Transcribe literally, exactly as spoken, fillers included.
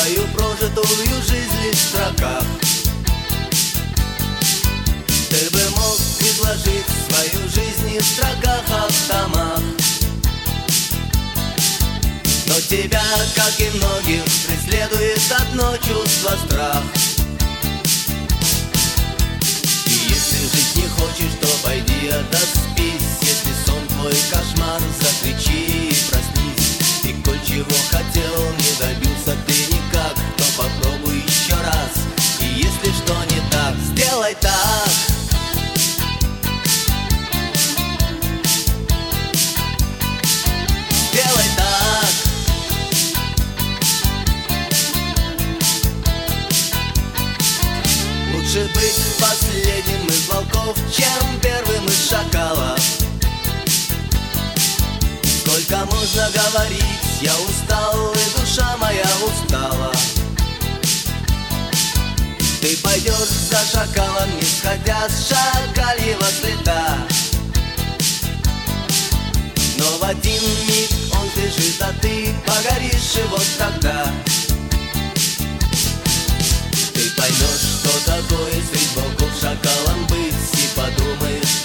свою прожитую жизнь лишь в строках. Ты бы мог изложить свою жизнь не в строках, а в томах. Но тебя, как и многих, преследует одно чувство — страх. И если жить не хочешь, то пойди отоспись. Если сон твой кошмар, закричи и проснись. И коль чего хотел, не добился ты никак, то попробуй еще раз. И если что не так, сделай так. Сделай так. Лучше быть последним из волков, чем первым из шакалов. Сколько можно говорить, я устал, и душа моя устала. Ты пойдешь за шакалом, не сходя с шакальего следа. Но в один миг он сбежит, а ты погоришь, и вот тогда ты поймешь, что такое средь волков шакалом быть, и подумаешь,